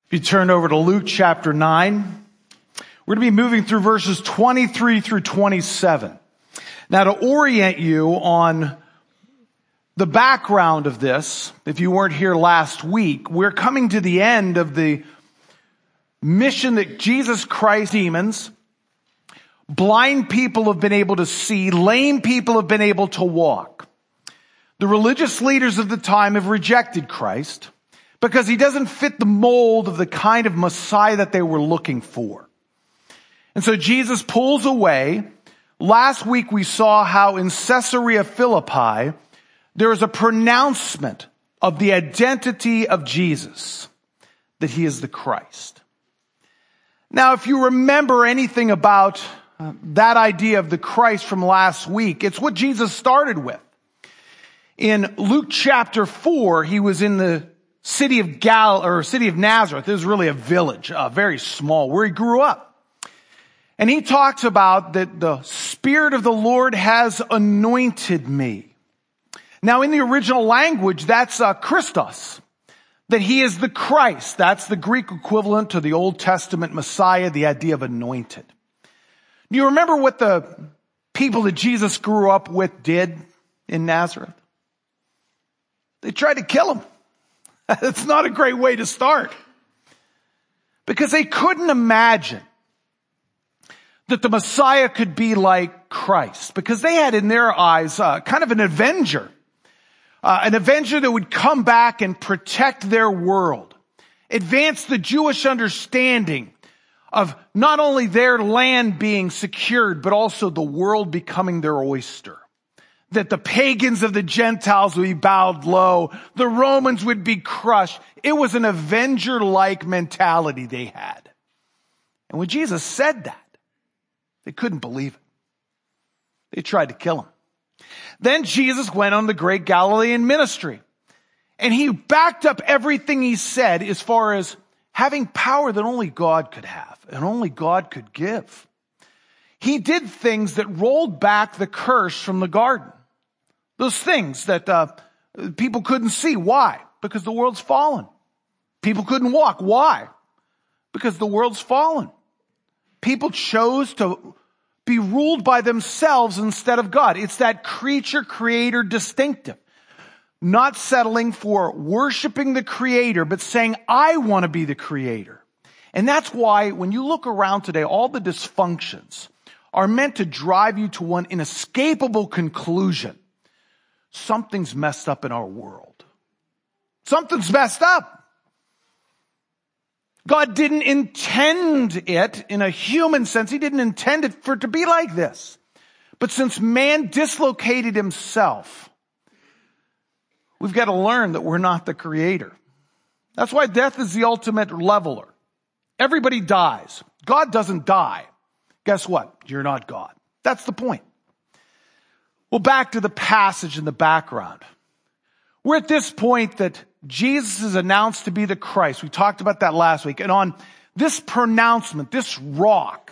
If you turn over to Luke chapter 9, we're going to be moving through verses 23 through 27. Now, to orient you on the background of this, if you weren't here last week, we're coming to the end of the mission that Jesus Christ demons. Blind people have been able to see, lame people have been able to walk. The religious leaders of the time have rejected Christ because he doesn't fit the mold of the kind of Messiah that they were looking for. And so Jesus pulls away. Last week we saw how in Caesarea Philippi there is a pronouncement of the identity of Jesus, that he is the Christ. Now, if you remember anything about that idea of the Christ from last week, it's what Jesus started with. In Luke chapter 4, he was in the city of Nazareth. It was really a village, very small, where he grew up. And he talks about that the Spirit of the Lord has anointed me. Now, in the original language, that's Christos, that he is the Christ. That's the Greek equivalent to the Old Testament Messiah, the idea of anointed. Do you remember what the people that Jesus grew up with did in Nazareth? They tried to kill him. It's not a great way to start. Because they couldn't imagine that the Messiah could be like Christ. Because they had in their eyes kind of an avenger that would come back and protect their world. Advance the Jewish understanding of not only their land being secured, but also the world becoming their oyster. That the pagans of the Gentiles would be bowed low. The Romans would be crushed. It was an avenger-like mentality they had. And when Jesus said that, they couldn't believe it. They tried to kill him. Then Jesus went on the great Galilean ministry. And he backed up everything he said as far as having power that only God could have and only God could give. He did things that rolled back the curse from the garden. Those things that people couldn't see. Why? Because the world's fallen. People couldn't walk. Why? Because the world's fallen. People chose to be ruled by themselves instead of God. It's that creature-creator distinctive. Not settling for worshiping the Creator, but saying, I want to be the Creator. And that's why when you look around today, all the dysfunctions are meant to drive you to one inescapable conclusion. Something's messed up in our world. Something's messed up. God didn't intend it in a human sense. He didn't intend it for it to be like this. But since man dislocated himself, we've got to learn that we're not the creator. That's why death is the ultimate leveler. Everybody dies. God doesn't die. Guess what? You're not God. That's the point. Well, back to the passage in the background. We're at this point that Jesus is announced to be the Christ. We talked about that last week. And on this pronouncement, this rock,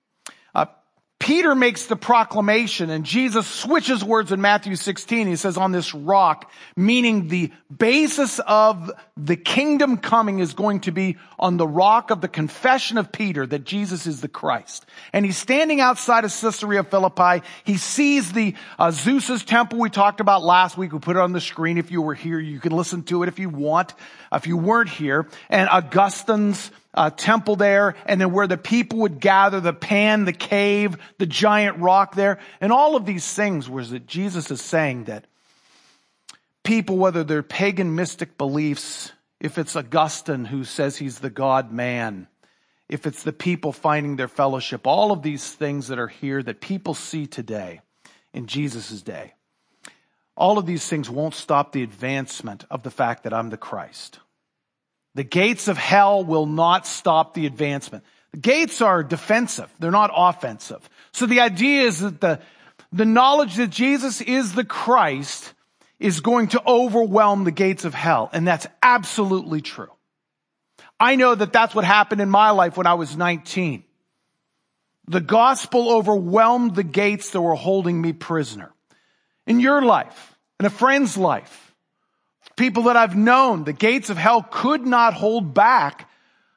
Peter makes the proclamation, and Jesus switches words in Matthew 16. He says, on this rock, meaning the basis of the kingdom coming is going to be on the rock of the confession of Peter that Jesus is the Christ. And he's standing outside of Caesarea Philippi. He sees the Zeus's temple we talked about last week. We put it on the screen. If you were here, you can listen to it if you want. If you weren't here, and Augustine's temple there, and then where the people would gather, the pan, the cave, the giant rock there. And all of these things was that Jesus is saying that people, whether they're pagan mystic beliefs, if it's Augustine who says he's the God man, if it's the people finding their fellowship, all of these things that are here that people see today in Jesus' day, all of these things won't stop the advancement of the fact that I'm the Christ. The gates of hell will not stop the advancement. The gates are defensive. They're not offensive. So the idea is that the knowledge that Jesus is the Christ is going to overwhelm the gates of hell. And that's absolutely true. I know that that's what happened in my life when I was 19. The gospel overwhelmed the gates that were holding me prisoner. In your life, in a friend's life, people that I've known, the gates of hell could not hold back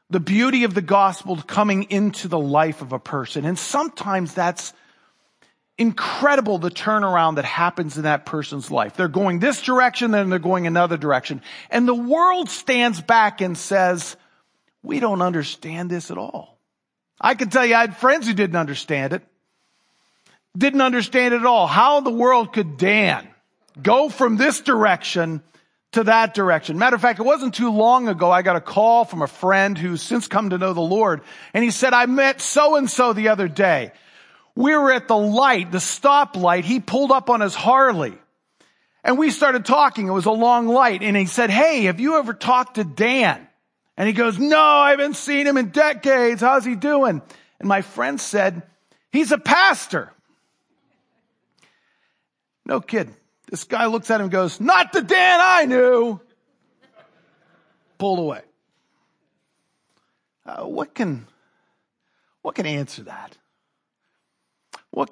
the beauty of the gospel coming into the life of a person. And sometimes that's incredible, the turnaround that happens in that person's life. They're going this direction, then they're going another direction. And the world stands back and says, we don't understand this at all. I can tell you I had friends who didn't understand it. Didn't understand it at all. How in the world could Dan go from this direction to that direction? Matter of fact, it wasn't too long ago I got a call from a friend who's since come to know the Lord. And he said, I met so-and-so the other day. We were at the light, the stoplight. He pulled up on his Harley. And we started talking. It was a long light. And he said, hey, have you ever talked to Dan? And he goes, no, I haven't seen him in decades. How's he doing? And my friend said, he's a pastor. No kidding. This guy looks at him and goes, not the Dan I knew. Pulled away. What can answer that? What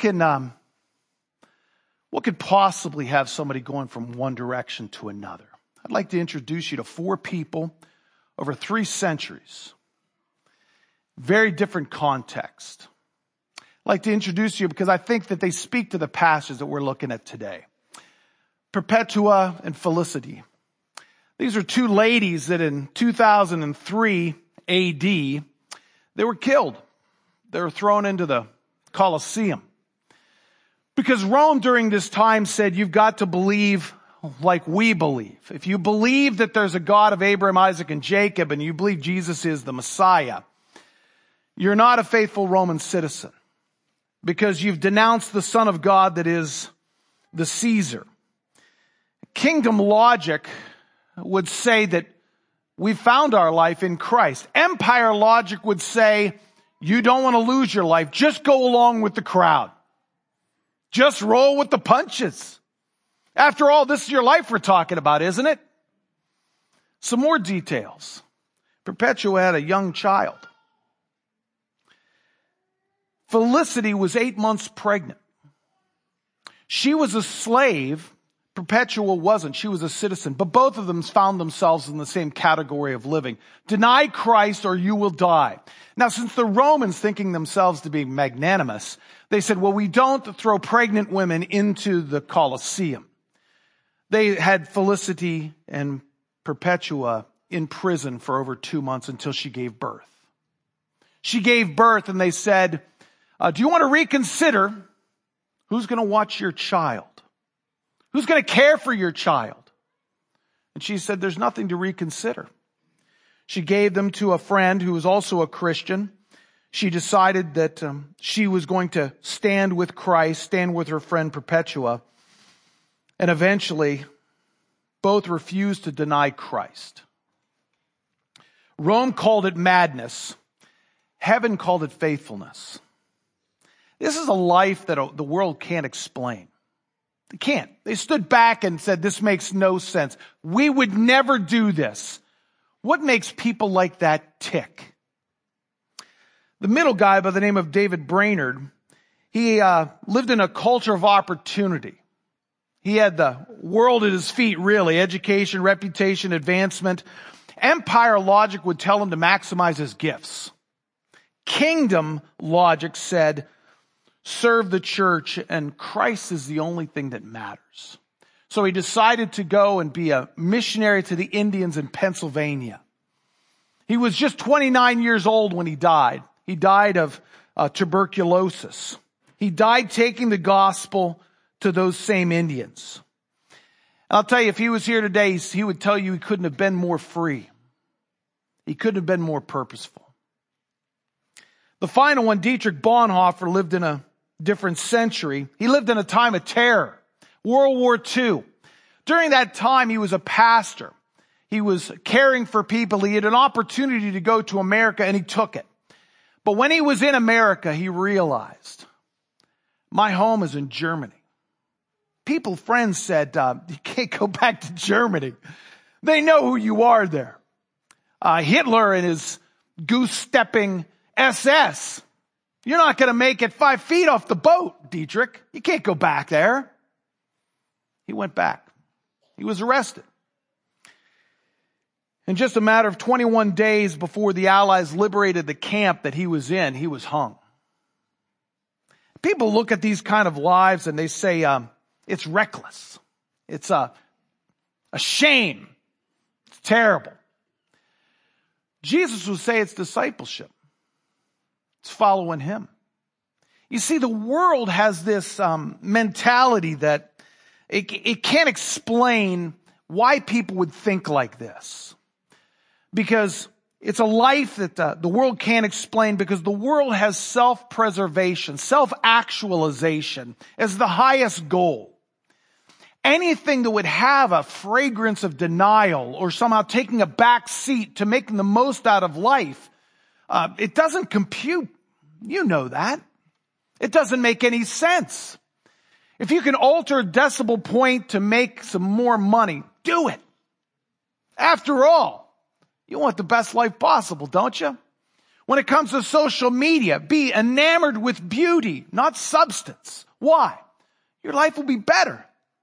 could possibly have somebody going from one direction to another? I'd like to introduce you to 4 people over 3 centuries. Very different context. I'd like to introduce you because I think that they speak to the passage that we're looking at today. Perpetua and Felicity. These are 2 ladies that in 2003 AD, they were killed. They were thrown into the Colosseum. Because Rome during this time said, you've got to believe like we believe. If you believe that there's a God of Abraham, Isaac, and Jacob, and you believe Jesus is the Messiah, you're not a faithful Roman citizen. Because you've denounced the Son of God that is the Caesar. Kingdom logic would say that we found our life in Christ. Empire logic would say, you don't want to lose your life. Just go along with the crowd. Just roll with the punches. After all, this is your life we're talking about, isn't it? Some more details. Perpetua had a young child. Felicity was 8 months pregnant. She was a slave. Perpetua wasn't. She was a citizen. But both of them found themselves in the same category of living. Deny Christ or you will die. Now, since the Romans, thinking themselves to be magnanimous, they said, well, we don't throw pregnant women into the Colosseum. They had Felicity and Perpetua in prison for over 2 months until she gave birth. She gave birth and they said, do you want to reconsider who's going to watch your child? Who's going to care for your child? And she said, there's nothing to reconsider. She gave them to a friend who was also a Christian. She decided that she was going to stand with Christ, stand with her friend Perpetua. And eventually, both refused to deny Christ. Rome called it madness. Heaven called it faithfulness. This is a life that the world can't explain. They can't. They stood back and said, this makes no sense. We would never do this. What makes people like that tick? The middle guy by the name of David Brainerd, he lived in a culture of opportunity. He had the world at his feet, really. Education, reputation, advancement. Empire logic would tell him to maximize his gifts. Kingdom logic said, serve the church, and Christ is the only thing that matters. So he decided to go and be a missionary to the Indians in Pennsylvania. He was just 29 years old when he died. He died of tuberculosis. He died taking the gospel to those same Indians. I'll tell you, if he was here today, he would tell you he couldn't have been more free. He couldn't have been more purposeful. The final one, Dietrich Bonhoeffer, lived in a different century. He lived in a time of terror, World War II. During that time, he was a pastor. He was caring for people. He had an opportunity to go to America, and he took it. But when he was in America, he realized, my home is in Germany. Friends said, you can't go back to Germany. They know who you are there. Hitler and his goose-stepping SS. You're not going to make it 5 feet off the boat, Dietrich. You can't go back there. He went back. He was arrested. In just a matter of 21 days before the Allies liberated the camp that he was in, he was hung. People look at these kind of lives and they say, it's reckless. It's a shame. It's terrible. Jesus would say it's discipleship. It's following him. You see, the world has this mentality that it can't explain why people would think like this. Because it's a life that the world can't explain, because the world has self-preservation, self-actualization as the highest goal. Anything that would have a fragrance of denial or somehow taking a back seat to making the most out of life, it doesn't compute. You know that. It doesn't make any sense. If you can alter a decimal point to make some more money, do it. After all, you want the best life possible, don't you? When it comes to social media, be enamored with beauty, not substance. Why? Your life will be better.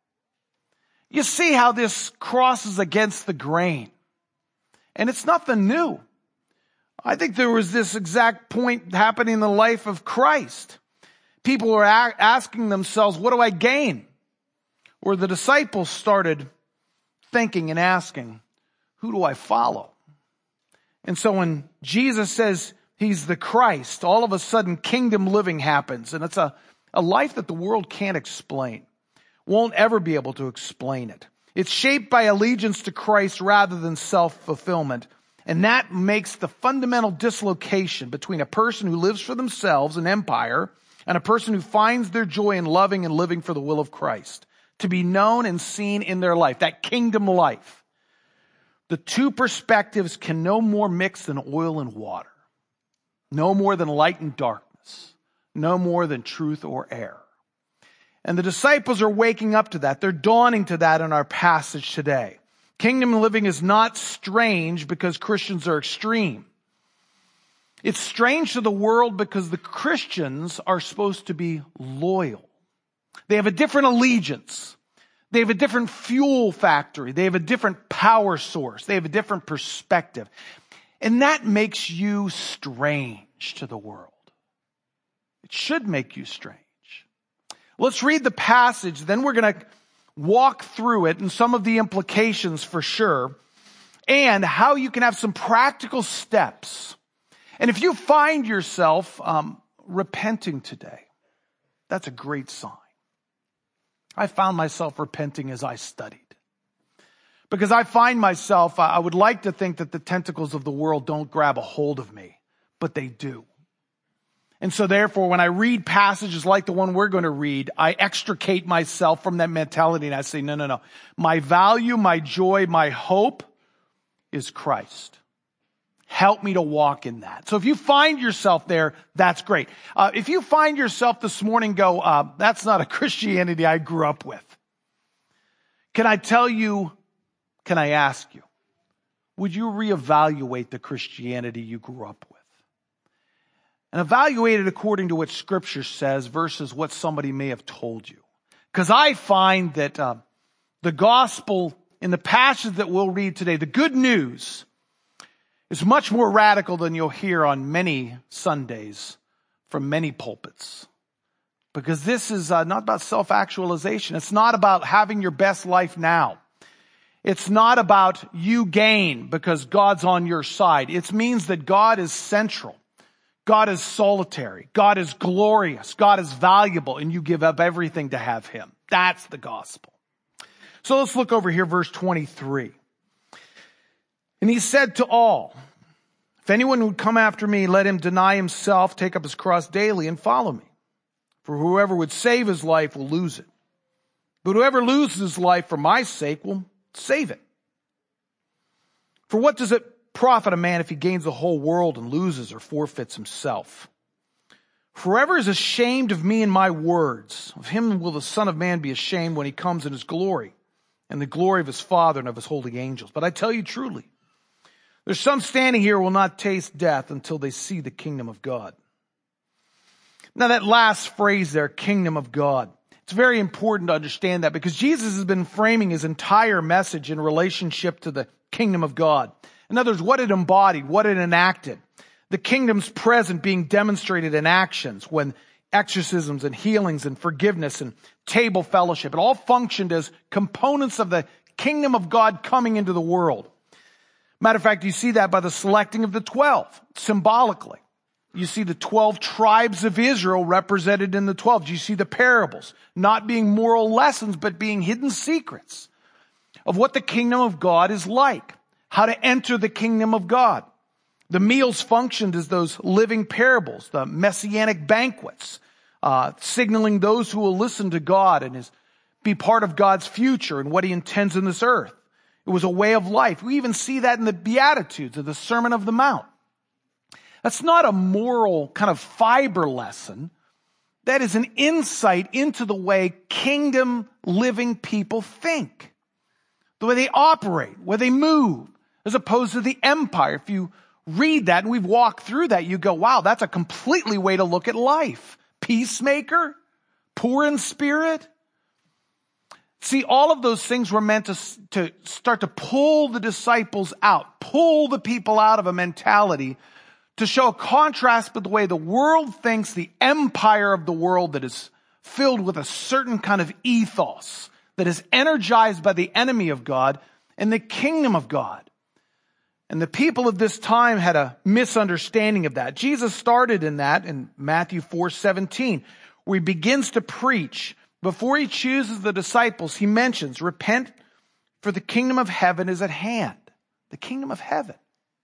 You see how this crosses against the grain. And it's nothing new. I think there was this exact point happening in the life of Christ. People were asking themselves, what do I gain? Or the disciples started thinking and asking, who do I follow? And so when Jesus says he's the Christ, all of a sudden kingdom living happens. And it's a life that the world can't explain. Won't ever be able to explain it. It's shaped by allegiance to Christ rather than self-fulfillment. And that makes the fundamental dislocation between a person who lives for themselves, an empire, and a person who finds their joy in loving and living for the will of Christ, to be known and seen in their life, that kingdom life. The two perspectives can no more mix than oil and water, no more than light and darkness, no more than truth or error. And the disciples are waking up to that. They're dawning to that in our passage today. Kingdom living is not strange because Christians are extreme. It's strange to the world because the Christians are supposed to be loyal. They have a different allegiance. They have a different fuel factory. They have a different power source. They have a different perspective. And that makes you strange to the world. It should make you strange. Let's read the passage, then we're going to walk through it and some of the implications for sure, and how you can have some practical steps. And if you find yourself repenting today, that's a great sign. I found myself repenting as I studied. Because I find myself, I would like to think that the tentacles of the world don't grab a hold of me, but they do. And so therefore, when I read passages like the one we're going to read, I extricate myself from that mentality and I say, no. My value, my joy, my hope is Christ. Help me to walk in that. So if you find yourself there, that's great. If you find yourself this morning go, that's not a Christianity I grew up with. Can I ask you, would you reevaluate the Christianity you grew up with? And evaluate it according to what Scripture says versus what somebody may have told you. Because I find that the gospel in the passage that we'll read today, the good news, is much more radical than you'll hear on many Sundays from many pulpits. Because this is not about self-actualization. It's not about having your best life now. It's not about you gain because God's on your side. It means that God is central. God is solitary. God is glorious. God is valuable, and you give up everything to have him. That's the gospel. So let's look over here, verse 23. And he said to all, if anyone would come after me, let him deny himself, take up his cross daily, and follow me. For whoever would save his life will lose it. But whoever loses his life for my sake will save it. For what does it profit a man if he gains the whole world and loses or forfeits himself? For whoever is ashamed of me and my words, of him will the Son of Man be ashamed when he comes in his glory and the glory of his Father and of his holy angels. But I tell you truly, there's some standing here who will not taste death until they see the kingdom of God. Now that last phrase there, kingdom of God, it's very important to understand that because Jesus has been framing his entire message in relationship to the kingdom of God. In other words, what it embodied, what it enacted. The kingdom's present being demonstrated in actions when exorcisms and healings and forgiveness and table fellowship, it all functioned as components of the kingdom of God coming into the world. Matter of fact, you see that by the selecting of the 12, symbolically. You see the 12 tribes of Israel represented in the 12. You see the parables, not being moral lessons, but being hidden secrets of what the kingdom of God is like, how to enter the kingdom of God. The meals functioned as those living parables, the messianic banquets, signaling those who will listen to God and be part of God's future and what he intends in this earth. It was a way of life. We even see that in the Beatitudes of the Sermon of the Mount. That's not a moral kind of fiber lesson. That is an insight into the way kingdom living people think, the way they operate, where they move, as opposed to the empire. If you read that and we've walked through that, you go, wow, that's a completely way to look at life. Peacemaker, poor in spirit. See, all of those things were meant to start to pull the disciples out, pull the people out of a mentality to show a contrast with the way the world thinks, the empire of the world that is filled with a certain kind of ethos that is energized by the enemy of God and the kingdom of God. And the people of this time had a misunderstanding of that. Jesus started in that in Matthew 4:17, where he begins to preach. Before he chooses the disciples, he mentions, repent, for the kingdom of heaven is at hand. The kingdom of heaven.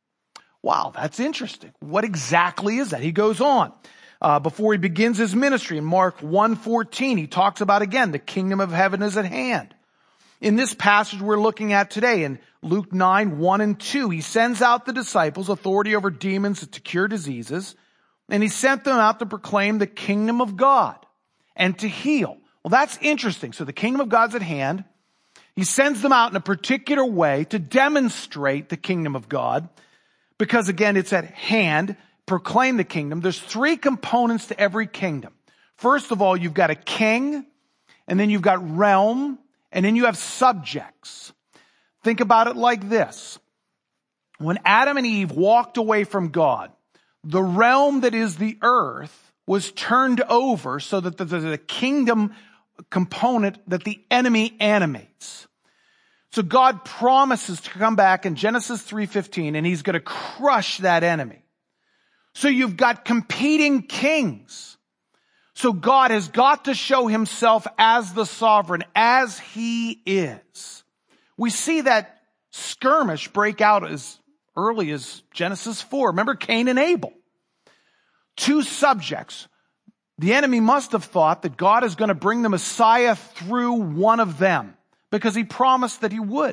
Wow, that's interesting. What exactly is that? He goes on. Before he begins his ministry in Mark 1:14, he talks about, again, the kingdom of heaven is at hand. In this passage we're looking at today, in Luke 9:1 and 2, he sends out the disciples, authority over demons to cure diseases, and he sent them out to proclaim the kingdom of God and to heal. Well, that's interesting. So the kingdom of God's at hand. He sends them out in a particular way to demonstrate the kingdom of God, because again, it's at hand. Proclaim the kingdom. There's three components to every kingdom. First of all, you've got a king, and then you've got realm, and then you have subjects. Think about it like this. When Adam and Eve walked away from God, the realm that is the earth was turned over so that there's a kingdom component that the enemy animates. So God promises to come back in Genesis 3:15, and he's going to crush that enemy. So you've got competing kings. So God has got to show himself as the sovereign, as he is. We see that skirmish break out as early as Genesis 4. Remember Cain and Abel? Two subjects. The enemy must have thought that God is going to bring the Messiah through one of them, because he promised that he would.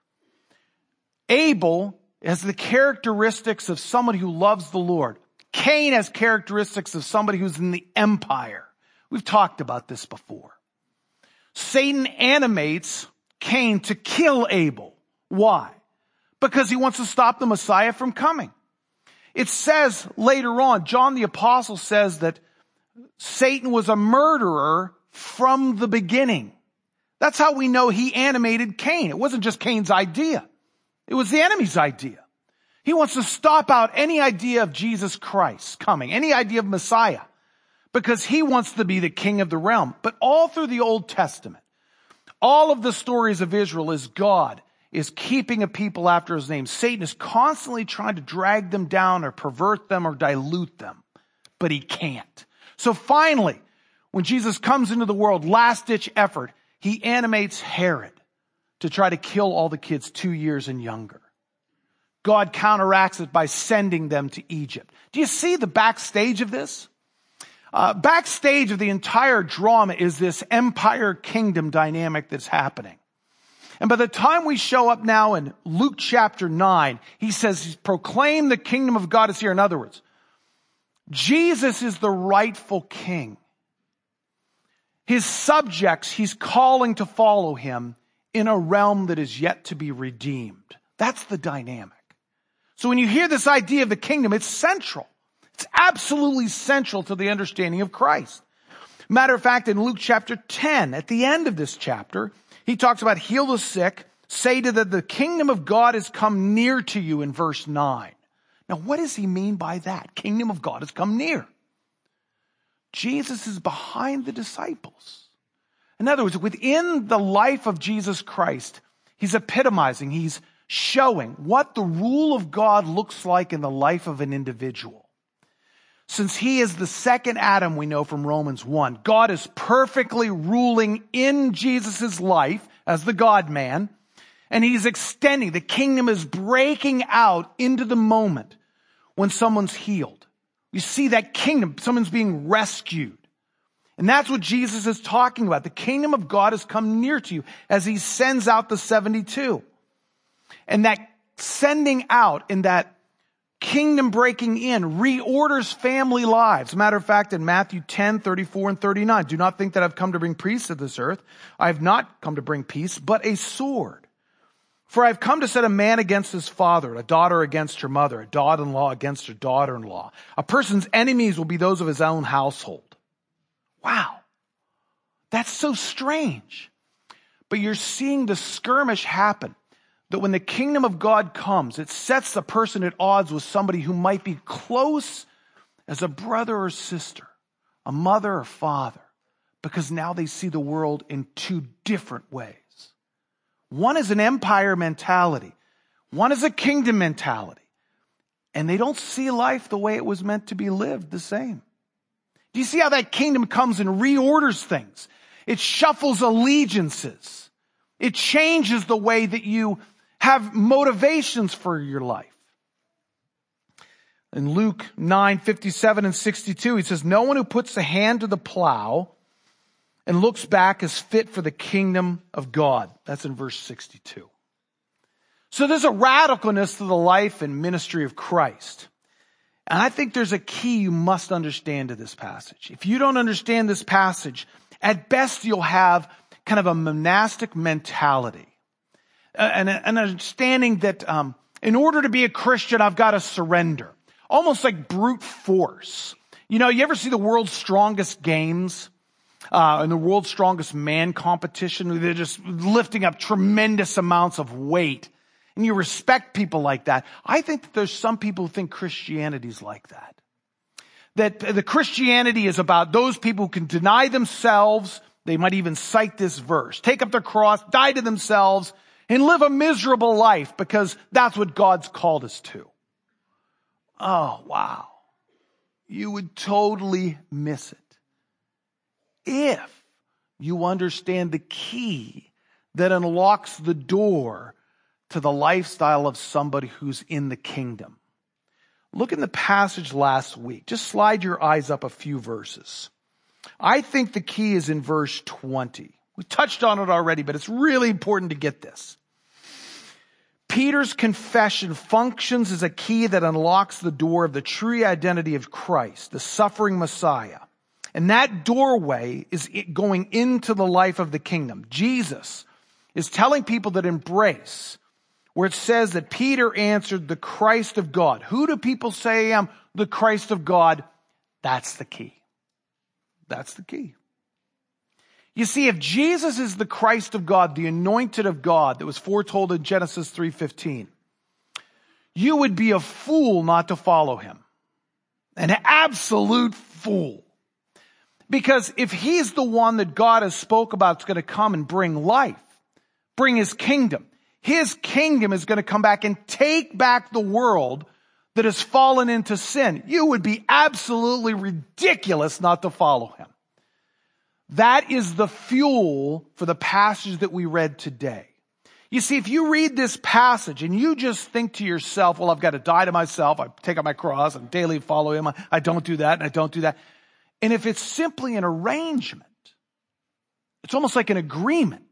Abel has the characteristics of someone who loves the Lord. Cain has characteristics of somebody who's in the empire. We've talked about this before. Satan animates Cain to kill Abel. Why? Because he wants to stop the Messiah from coming. It says later on, John the Apostle says that Satan was a murderer from the beginning. That's how we know he animated Cain. It wasn't just Cain's idea. It was the enemy's idea. He wants to stop out any idea of Jesus Christ coming, any idea of Messiah, because he wants to be the king of the realm. But all through the Old Testament, all of the stories of Israel is God is keeping a people after his name. Satan is constantly trying to drag them down or pervert them or dilute them, but he can't. So finally, when Jesus comes into the world, last-ditch effort, he animates Herod to try to kill all the kids 2 years and younger. God counteracts it by sending them to Egypt. Do you see the backstage of this? Backstage of the entire drama is this empire kingdom dynamic that's happening. And by the time we show up now in Luke chapter 9, he says, proclaim the kingdom of God is here. In other words, Jesus is the rightful king. His subjects, he's calling to follow him in a realm that is yet to be redeemed. That's the dynamic. So when you hear this idea of the kingdom, it's central. It's absolutely central to the understanding of Christ. Matter of fact, in Luke chapter 10, at the end of this chapter, he talks about heal the sick, say to them, the kingdom of God has come near to you in verse 9. Now, what does he mean by that? Kingdom of God has come near. Jesus is behind the disciples. In other words, within the life of Jesus Christ, he's epitomizing, he's showing what the rule of God looks like in the life of an individual. Since he is the second Adam, we know from Romans 1, God is perfectly ruling in Jesus' life as the God-man, and he's extending. The kingdom is breaking out into the moment when someone's healed. You see that kingdom, someone's being rescued. And that's what Jesus is talking about. The kingdom of God has come near to you as he sends out the 72. And that sending out and that kingdom breaking in reorders family lives. As a matter of fact, in Matthew 10, 34 and 39, do not think that I've come to bring peace to this earth. I have not come to bring peace, but a sword. For I have come to set a man against his father, a daughter against her mother, a daughter-in-law against her daughter-in-law. A person's enemies will be those of his own household. Wow. That's so strange. But you're seeing the skirmish happen. That when the kingdom of God comes, it sets the person at odds with somebody who might be close as a brother or sister, a mother or father, because now they see the world in two different ways. One is an empire mentality. One is a kingdom mentality. And they don't see life the way it was meant to be lived the same. Do you see how that kingdom comes and reorders things? It shuffles allegiances. It changes the way that you have motivations for your life. In Luke 9, 57 and 62, he says, no one who puts a hand to the plow and looks back is fit for the kingdom of God. That's in verse 62. So there's a radicalness to the life and ministry of Christ. And I think there's a key you must understand to this passage. If you don't understand this passage, at best you'll have kind of a monastic mentality. An understanding that in order to be a Christian, I've got to surrender. Almost like brute force. You know, you ever see the world's strongest games? And the world's strongest man competition? They're just lifting up tremendous amounts of weight. And you respect people like that. I think that there's some people who think Christianity's like that. That the Christianity is about those people who can deny themselves. They might even cite this verse. Take up their cross, die to themselves, and live a miserable life because that's what God's called us to. Oh, wow. You would totally miss it if you understand the key that unlocks the door to the lifestyle of somebody who's in the kingdom. Look in the passage last week. Just slide your eyes up a few verses. I think the key is in verse 20. We touched on it already, but it's really important to get this. Peter's confession functions as a key that unlocks the door of the true identity of Christ, the suffering Messiah. And that doorway is going into the life of the kingdom. Jesus is telling people that embrace, where it says that Peter answered, the Christ of God. Who do people say I am? The Christ of God. That's the key. That's the key. You see, if Jesus is the Christ of God, the anointed of God that was foretold in Genesis 3:15, you would be a fool not to follow him. An absolute fool. Because if he's the one that God has spoke about is going to come and bring life, bring his kingdom is going to come back and take back the world that has fallen into sin. You would be absolutely ridiculous not to follow him. That is the fuel for the passage that we read today. You see, if you read this passage and you just think to yourself, well, I've got to die to myself, I take up my cross, and daily follow him, I don't do that, and I don't do that. And if it's simply an arrangement, it's almost like an agreement,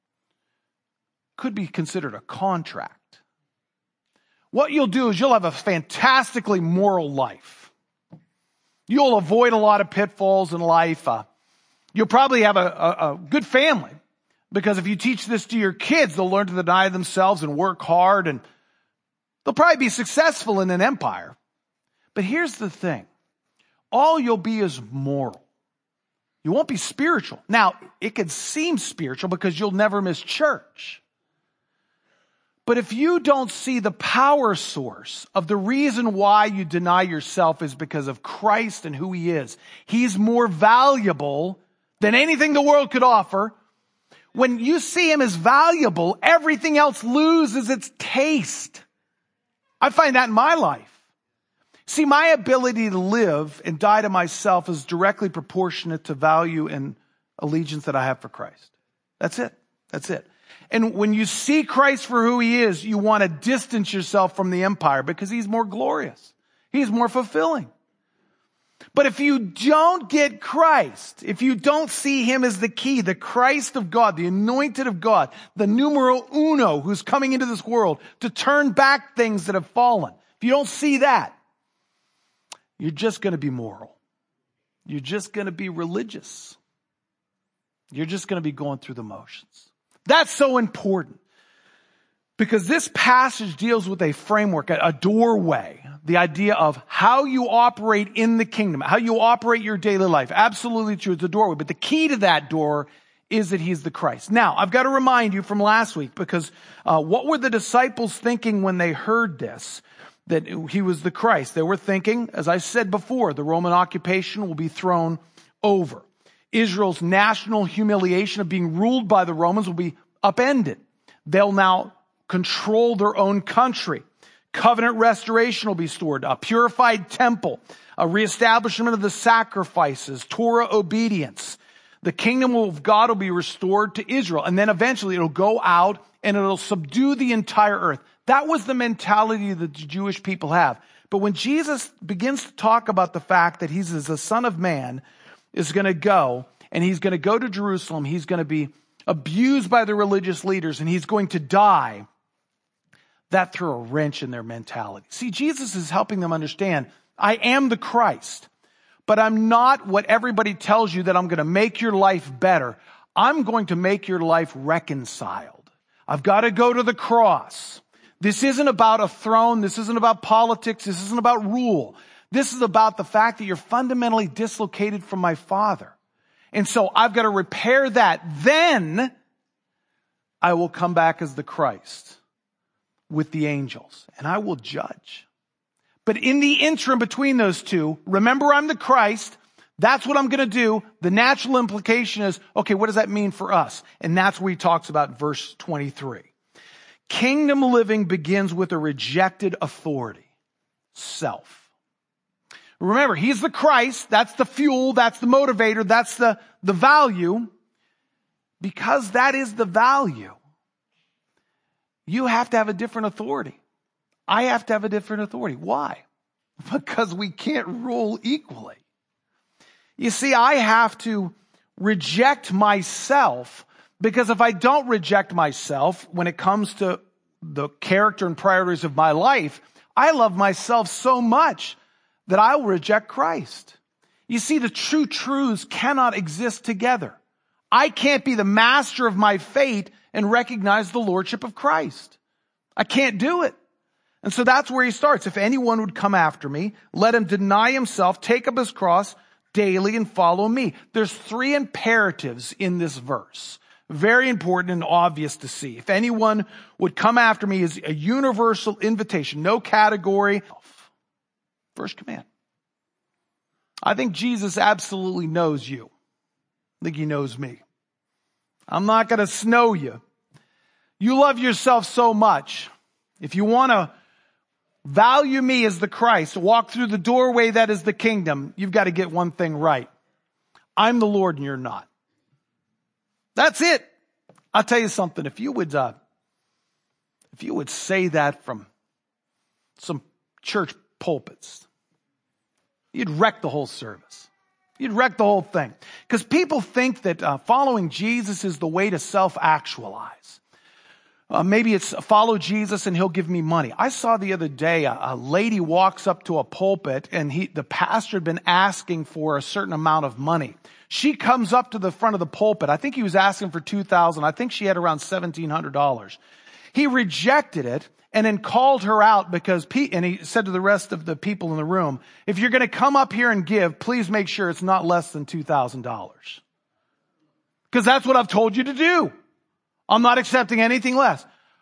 could be considered a contract. What you'll do is you'll have a fantastically moral life. You'll avoid a lot of pitfalls in life. You'll probably have a good family, because if you teach this to your kids, they'll learn to deny themselves and work hard, and they'll probably be successful in an empire. But here's the thing. All you'll be is moral. You won't be spiritual. Now, it could seem spiritual because you'll never miss church. But if you don't see the power source of the reason why you deny yourself is because of Christ and who he is, he's more valuable than anything the world could offer. When you see him as valuable, everything else loses its taste. I find that in my life. See, my ability to live and die to myself is directly proportionate to value and allegiance that I have for Christ. That's it. That's it. And when you see Christ for who he is, you want to distance yourself from the empire because he's more glorious. He's more fulfilling. But if you don't get Christ, if you don't see him as the key, the Christ of God, the anointed of God, the numero uno who's coming into this world to turn back things that have fallen, if you don't see that, you're just going to be moral. You're just going to be religious. You're just going to be going through the motions. That's so important because this passage deals with a framework, a doorway, the idea of how you operate in the kingdom, how you operate your daily life. Absolutely true. It's a doorway. But the key to that door is that he's the Christ. Now, I've got to remind you from last week because what were the disciples thinking when they heard this? That he was the Christ. They were thinking, as I said before, the Roman occupation will be thrown over. Israel's national humiliation of being ruled by the Romans will be upended. They'll now control their own country. Covenant restoration will be stored. A purified temple. A reestablishment of the sacrifices. Torah obedience. The kingdom of God will be restored to Israel. And then eventually it'll go out and it'll subdue the entire earth. That was the mentality that the Jewish people have. But when Jesus begins to talk about the fact that he's the Son of Man is going to go, and he's going to go to Jerusalem, he's going to be abused by the religious leaders, and he's going to die, that threw a wrench in their mentality. See, Jesus is helping them understand, I am the Christ, but I'm not what everybody tells you that I'm going to make your life better. I'm going to make your life reconciled. I've got to go to the cross. This isn't about a throne. This isn't about politics. This isn't about rule. This is about the fact that you're fundamentally dislocated from my Father. And so I've got to repair that. Then I will come back as the Christ with the angels and I will judge. But in the interim between those two, remember I'm the Christ. That's what I'm going to do. The natural implication is, okay, what does that mean for us? And that's where he talks about verse 23. Kingdom living begins with a rejected authority, self. Remember, he's the Christ. That's the fuel. That's the motivator. That's the value. Because that is the value, you have to have a different authority. I have to have a different authority. Why? Because we can't rule equally. You see, I have to reject myself. Because if I don't reject myself when it comes to the character and priorities of my life, I love myself so much that I will reject Christ. You see, the true truths cannot exist together. I can't be the master of my fate and recognize the lordship of Christ. I can't do it. And so that's where he starts. If anyone would come after me, let him deny himself, take up his cross daily and follow me. There's 3 imperatives in this verse. Very important and obvious to see. If anyone would come after me is a universal invitation, no category. First command. I think Jesus absolutely knows you. I think he knows me. I'm not going to snow you. You love yourself so much. If you want to value me as the Christ, walk through the doorway that is the kingdom, you've got to get one thing right. I'm the Lord and you're not. That's it. I'll tell you something. If you would say that from some church pulpits, you'd wreck the whole service. You'd wreck the whole thing. Because people think that following Jesus is the way to self-actualize. Maybe it's follow Jesus and he'll give me money. I saw the other day a lady walks up to a pulpit and the pastor had been asking for a certain amount of money. She comes up to the front of the pulpit. I think he was asking for $2,000. I think she had around $1,700. He rejected it and then called her out and he said to the rest of the people in the room, if you're going to come up here and give, please make sure it's not less than $2,000. Because that's what I've told you to do. I'm not accepting anything less.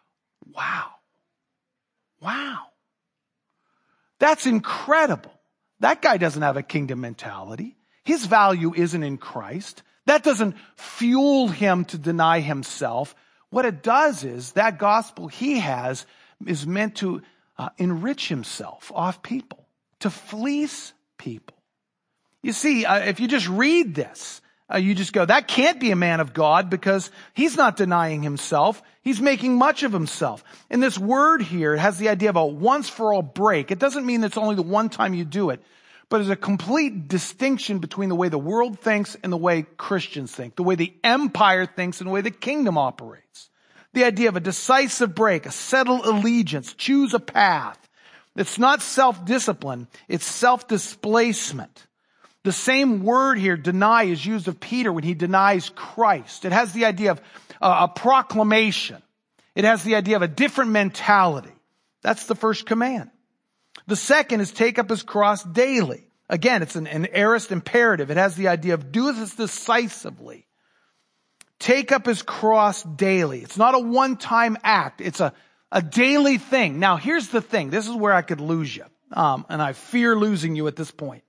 Wow. Wow. That's incredible. That guy doesn't have a kingdom mentality. His value isn't in Christ. That doesn't fuel him to deny himself. What it does is that gospel he has is meant to enrich himself off people, to fleece people. You see, if you just read this, you just go, that can't be a man of God because he's not denying himself. He's making much of himself. And this word here has the idea of a once for all break. It doesn't mean it's only the one time you do it, but there's a complete distinction between the way the world thinks and the way Christians think, the way the empire thinks and the way the kingdom operates. The idea of a decisive break, a settled allegiance, choose a path. It's not self-discipline, it's self-displacement. The same word here, deny, is used of Peter when he denies Christ. It has the idea of a proclamation. It has the idea of a different mentality. That's the first command. The second is take up his cross daily. Again, it's an aorist imperative. It has the idea of do this decisively. Take up his cross daily. It's not a one-time act. It's a daily thing. Now, here's the thing. This is where I could lose you. And I fear losing you at this point.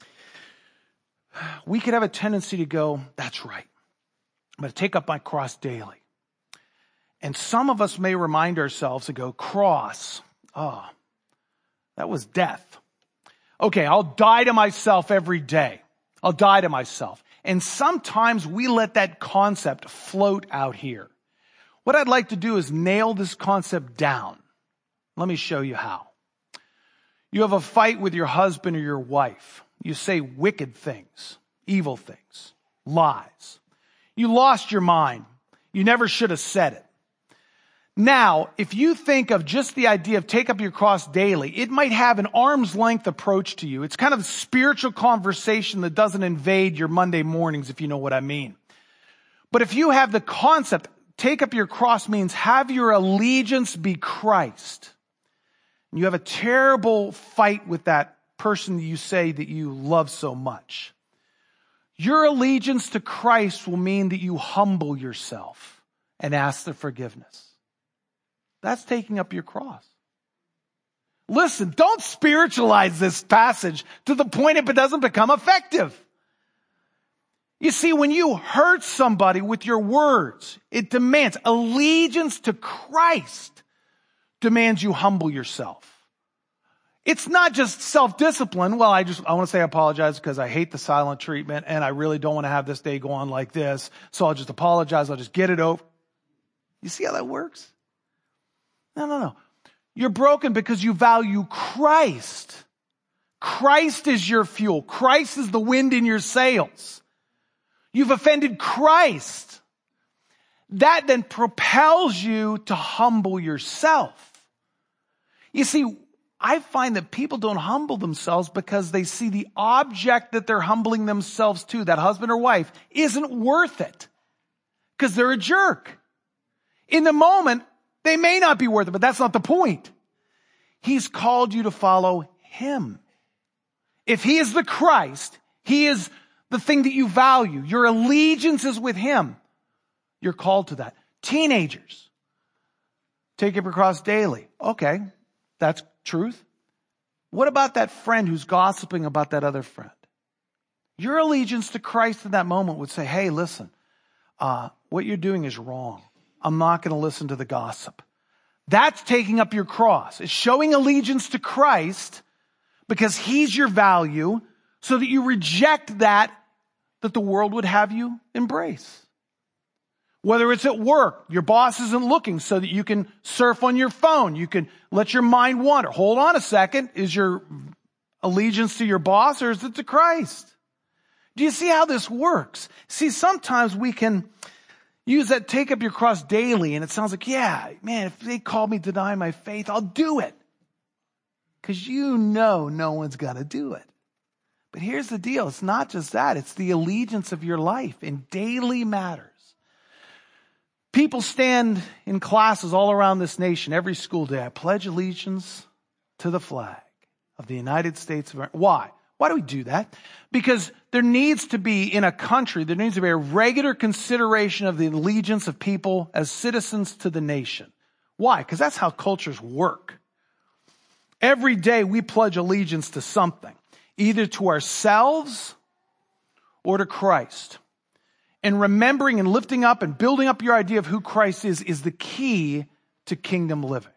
We could have a tendency to go, that's right. I'm going to take up my cross daily. And some of us may remind ourselves and go, cross. Oh, that was death. Okay, I'll die to myself every day. I'll die to myself. And sometimes we let that concept float out here. What I'd like to do is nail this concept down. Let me show you how. You have a fight with your husband or your wife. You say wicked things, evil things, lies. You lost your mind. You never should have said it. Now, if you think of just the idea of take up your cross daily, it might have an arm's length approach to you. It's kind of a spiritual conversation that doesn't invade your Monday mornings, if you know what I mean. But if you have the concept, take up your cross means have your allegiance be Christ. And you have a terrible fight with that person that you say that you love so much. Your allegiance to Christ will mean that you humble yourself and ask for forgiveness. That's taking up your cross. Listen, don't spiritualize this passage to the point it doesn't become effective. You see, when you hurt somebody with your words, it demands allegiance to Christ, demands you humble yourself. It's not just self-discipline. Well, I want to say I apologize because I hate the silent treatment and I really don't want to have this day go on like this. So I'll just apologize. I'll just get it over. You see how that works? No. You're broken because you value Christ. Christ is your fuel. Christ is the wind in your sails. You've offended Christ. That then propels you to humble yourself. You see, I find that people don't humble themselves because they see the object that they're humbling themselves to, that husband or wife, isn't worth it because they're a jerk. In the moment, they may not be worth it, but that's not the point. He's called you to follow him. If he is the Christ, he is the thing that you value. Your allegiance is with him. You're called to that. Teenagers, take up your cross daily. Okay, that's truth. What about that friend who's gossiping about that other friend? Your allegiance to Christ in that moment would say, hey, listen, what you're doing is wrong. I'm not going to listen to the gossip. That's taking up your cross. It's showing allegiance to Christ because he's your value so that you reject that the world would have you embrace. Whether it's at work, your boss isn't looking so that you can surf on your phone. You can let your mind wander. Hold on a second. Is your allegiance to your boss or is it to Christ? Do you see how this works? See, sometimes we can use that take up your cross daily and it sounds like, yeah, man, if they call me to deny my faith, I'll do it. Because you know no one's going to do it. But here's the deal. It's not just that. It's the allegiance of your life in daily matters. People stand in classes all around this nation every school day. I pledge allegiance to the flag of the United States of America. Why? Why do we do that? Because there needs to be, in a country, there needs to be a regular consideration of the allegiance of people as citizens to the nation. Why? Because that's how cultures work. Every day we pledge allegiance to something, either to ourselves or to Christ. And remembering and lifting up and building up your idea of who Christ is the key to kingdom living.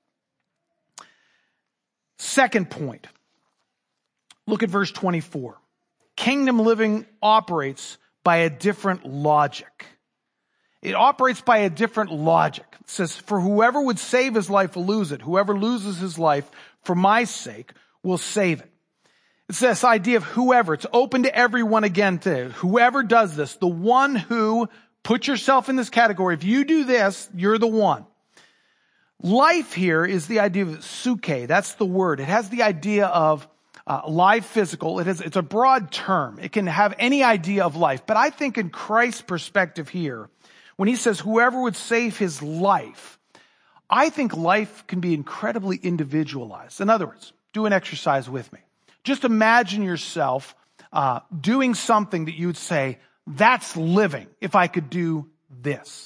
Second point, look at verse 24. Kingdom living operates by a different logic. It operates by a different logic. It says, for whoever would save his life will lose it. Whoever loses his life for my sake will save it. It's this idea of whoever. It's open to everyone again today. Whoever does this, the one who, put yourself in this category. If you do this, you're the one. Life here is the idea of suke. That's the word. It has the idea of life physical. It's a broad term. It can have any idea of life. But I think in Christ's perspective here, when he says whoever would save his life, I think life can be incredibly individualized. In other words, do an exercise with me. Just imagine yourself doing something that you would say, that's living if I could do this.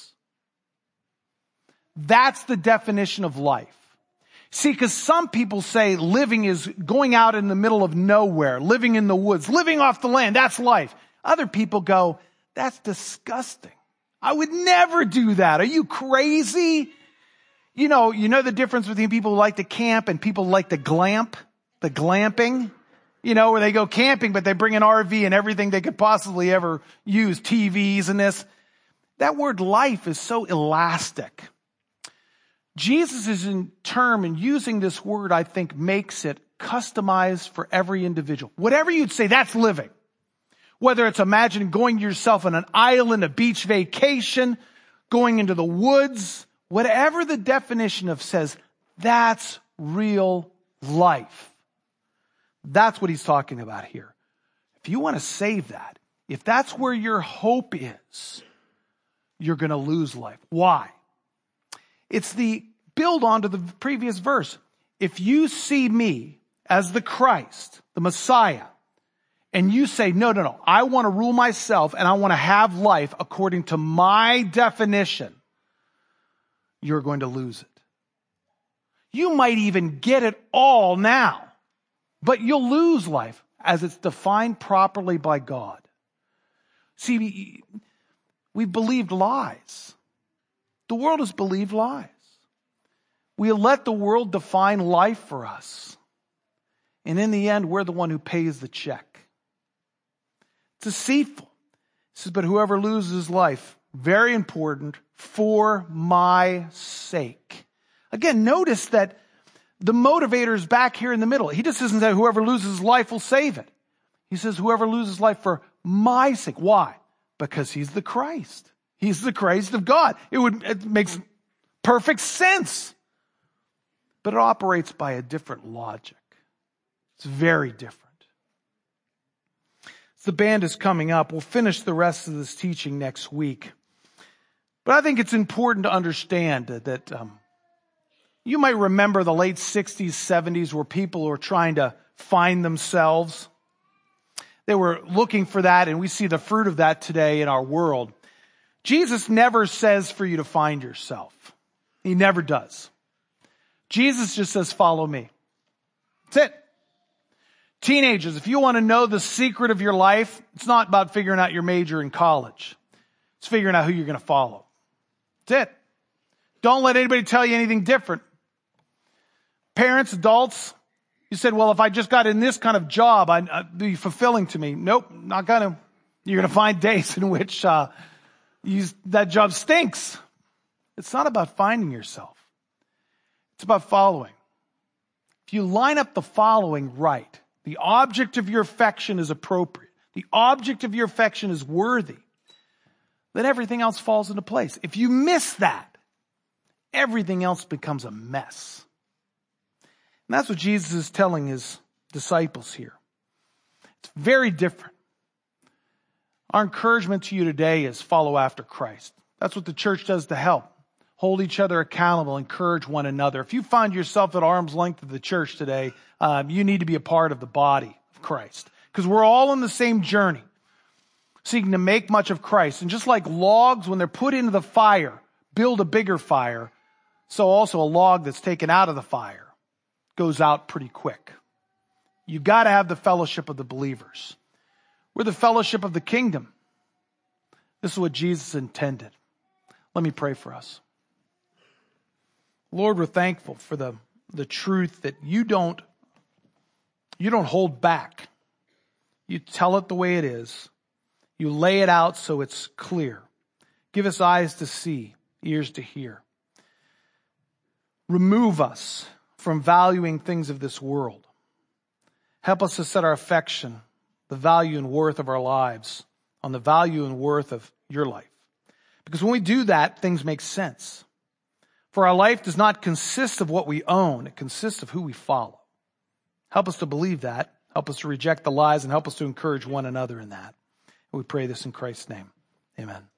That's the definition of life. See, because some people say living is going out in the middle of nowhere, living in the woods, living off the land. That's life. Other people go, that's disgusting. I would never do that. Are you crazy? You know the difference between people who like to camp and people who like to glamp, the glamping, where they go camping, but they bring an RV and everything they could possibly ever use, TVs and this. That word life is so elastic. Jesus is in term and using this word, I think, makes it customized for every individual. Whatever you'd say, that's living. Whether it's imagine going yourself on an island, a beach vacation, going into the woods, whatever the definition of says, that's real life. That's what he's talking about here. If you want to save that, if that's where your hope is, you're going to lose life. Why? It's the build on to the previous verse. If you see me as the Christ, the Messiah, and you say, no, I want to rule myself and I want to have life according to my definition, you're going to lose it. You might even get it all now, but you'll lose life as it's defined properly by God. See, we've believed lies. The world has believed lies. We let the world define life for us. And in the end, we're the one who pays the check. It's deceitful. It says, but whoever loses his life, very important, for my sake. Again, notice that the motivator is back here in the middle. He just doesn't say whoever loses his life will save it. He says whoever loses life for my sake. Why? Because he's the Christ. He's the Christ of God. It makes perfect sense. But it operates by a different logic. It's very different. The band is coming up. We'll finish the rest of this teaching next week. But I think it's important to understand that you might remember the late 60s, 70s where people were trying to find themselves. They were looking for that, and we see the fruit of that today in our world. Jesus never says for you to find yourself. He never does. Jesus just says, follow me. That's it. Teenagers, if you want to know the secret of your life, it's not about figuring out your major in college. It's figuring out who you're going to follow. That's it. Don't let anybody tell you anything different. Parents, adults, you said, well, if I just got in this kind of job, I'd be fulfilling to me. Nope, not going to. You're going to find days in which that job stinks. It's not about finding yourself. It's about following. If you line up the following right, the object of your affection is appropriate, the object of your affection is worthy, then everything else falls into place. If you miss that, everything else becomes a mess. And that's what Jesus is telling his disciples here. It's very different. Our encouragement to you today is follow after Christ. That's what the church does to help. Hold each other accountable, encourage one another. If you find yourself at arm's length of the church today, you need to be a part of the body of Christ. Because we're all on the same journey, seeking to make much of Christ. And just like logs, when they're put into the fire, build a bigger fire, So also a log that's taken out of the fire goes out pretty quick. You've got to have the fellowship of the believers. We're the fellowship of the kingdom. This is what Jesus intended. Let me pray for us. Lord, we're thankful for the truth that you don't hold back. You tell it the way it is. You lay it out so it's clear. Give us eyes to see, ears to hear. Remove us from valuing things of this world. Help us to set our affection, the value and worth of our lives, on the value and worth of your life. Because when we do that, things make sense. For our life does not consist of what we own. It consists of who we follow. Help us to believe that. Help us to reject the lies and help us to encourage one another in that. We pray this in Christ's name. Amen.